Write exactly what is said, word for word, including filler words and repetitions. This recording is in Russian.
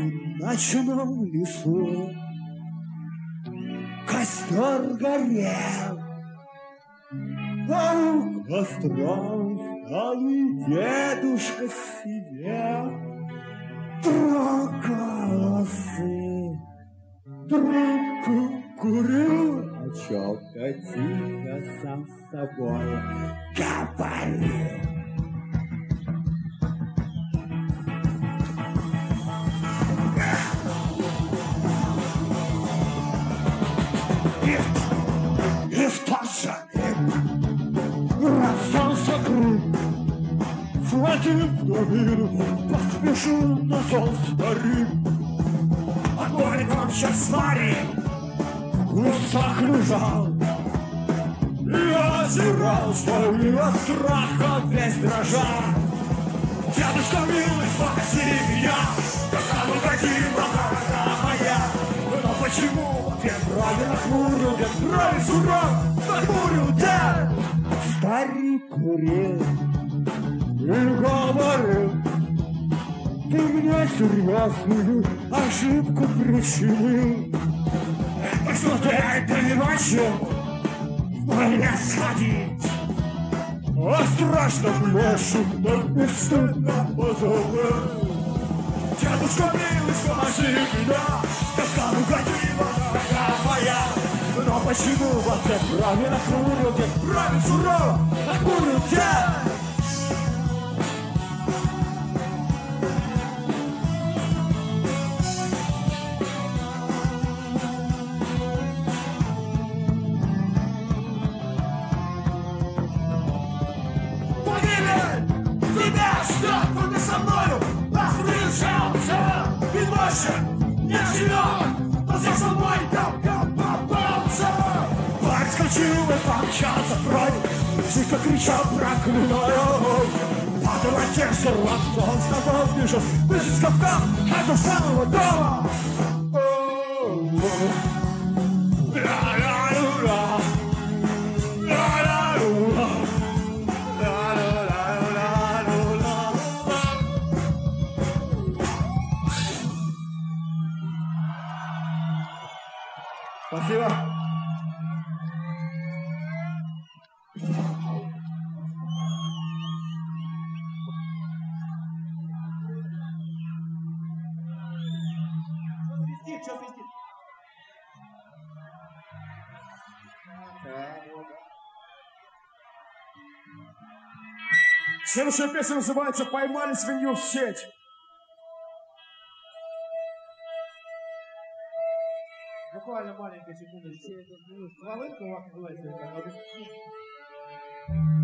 ночном лесу костер горел, а у костра усталый дедушка сидел, трогал усы, трубку курил, о чем-то тихо сам с собой говорил. И в тот же раздался крик, схватив дубину, поспешил на зов старик. А горик он сейчас смотри, в кустах лежал и озирался, и от страха весь дрожал. Дедушка милый, спаси меня, пока мы хотим, дорога моя. Но почему ответ правильно хмурил, дед правильно суров нахмурил дед? Старик курил и говорил: ты мне серьезную ошибку причинил. Так что ты этой ночью в мой лес ходить, о страшном лешем, но не стыдно позабыл. Дедушка милый, спаси меня, как кому годила, дорога моя. Но почему в ответ правильно хмурил дед, правильно сурово нахмурил дед? Не живет, но за собой там попался. Парень вскочил и помчался прочь, тихо крича проклиная. Падал отец, рвался, он с тобой бежал, без скобка, а до самого дома. Спасибо. Свистит, что свистит? Следующая песня называется «Поймали свинью в сеть». Буквально маленькая секунда. Волынка у вас называется.